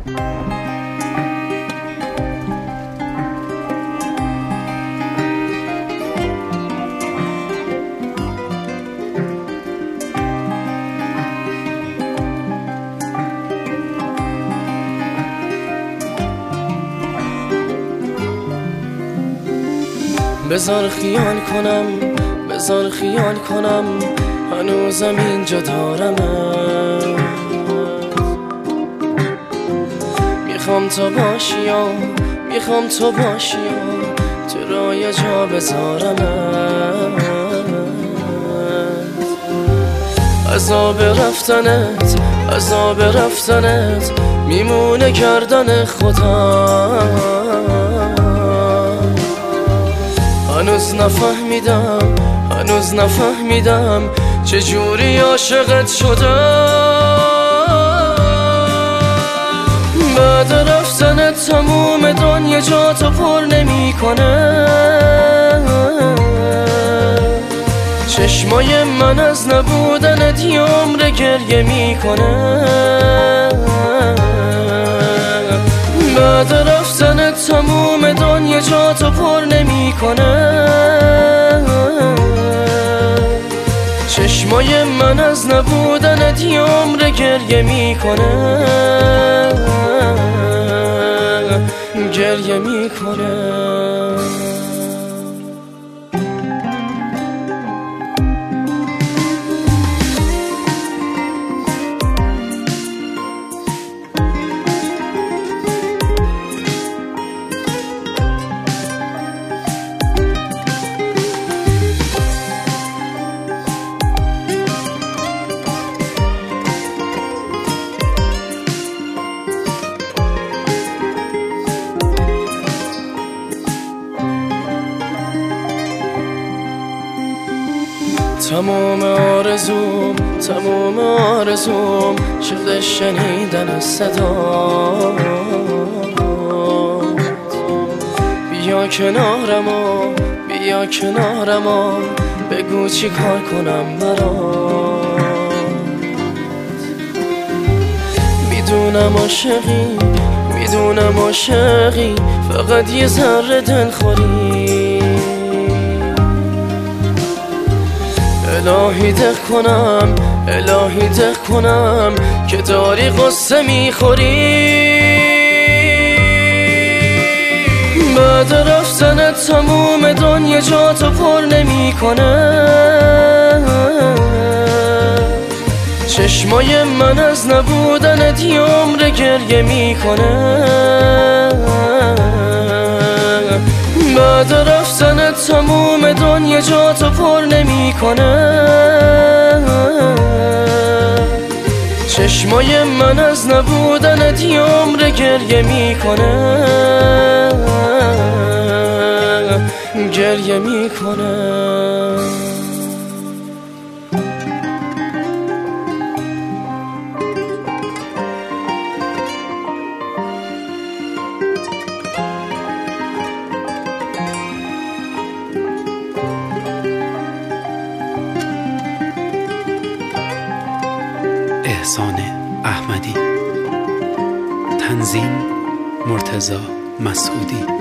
بذار خیال کنم، بذار خیال کنم، هنوزم اینجا دارمت. میخوام تو باشی یا میخوام تو باشی یا تو را یه جا بذارمت. عذاب رفتنت، عذاب رفتنت میمونه کردن خودم. هنوز نفهمیدم، هنوز نفهمیدم چجوری عاشقت شدم. بعد رفتنت تموم دنیا جاتو پر نمیکنه. چشمای من از نبودنت یه عمر گریه میکنه. بعد رفتنت تموم دنیا جاتو پر نمیکنه. چشمای من از نبودنت یه عمر گریه میکنه. گریه میکنه. تمام آرزوم، تمام آرزوم شده شنیدن صدا. بیا کنارم و بیا کنارم و بگو چی کار کنم برات. میدونم عاشقی، میدونم عاشقی، فقط یه ذره دلخوری. الهی دق کنم، الهی دق کنم که داری قصه میخوری. بعد رفتنت تموم دنیا جاتو پر نمیکنه. چشمای من از نبودنت یه عمر گریه میکنه. بعد رفتنت تموم دنیا جاتو پر نمیکنه. چشمای من از نبودنت یه عمر گریه میکنه. گریه میکنه. احسان احمدی، تنظیم مرتضی مسعودی.